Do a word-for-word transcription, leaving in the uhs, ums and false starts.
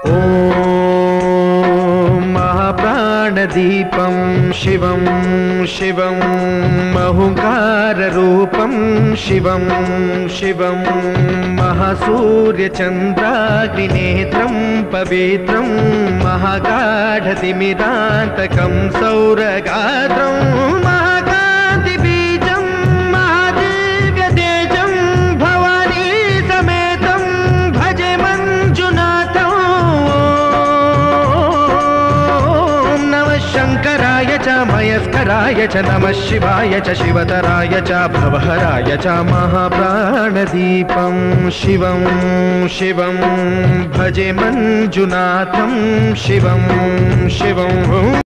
ॐ महाप्राणदीपं शिवं शिवं महुकाररूपं शिवं शिवं महासूर्यचन्द्राग्निनेत्रं पवित्रं महागाढतिमिरान्तकं सौरगात्रं महाकान्तिबीजं महादिव्यतेजं भवानी समेतं भजे मञ्जुनाथं। ॐ नमः शङ्कराय च मयस्कराय च नमः शिवाय च शिवतराय च भवहराय च महाप्राणदीपं शिवं शिवं भजे मञ्जुनाथं शिवं शिवं।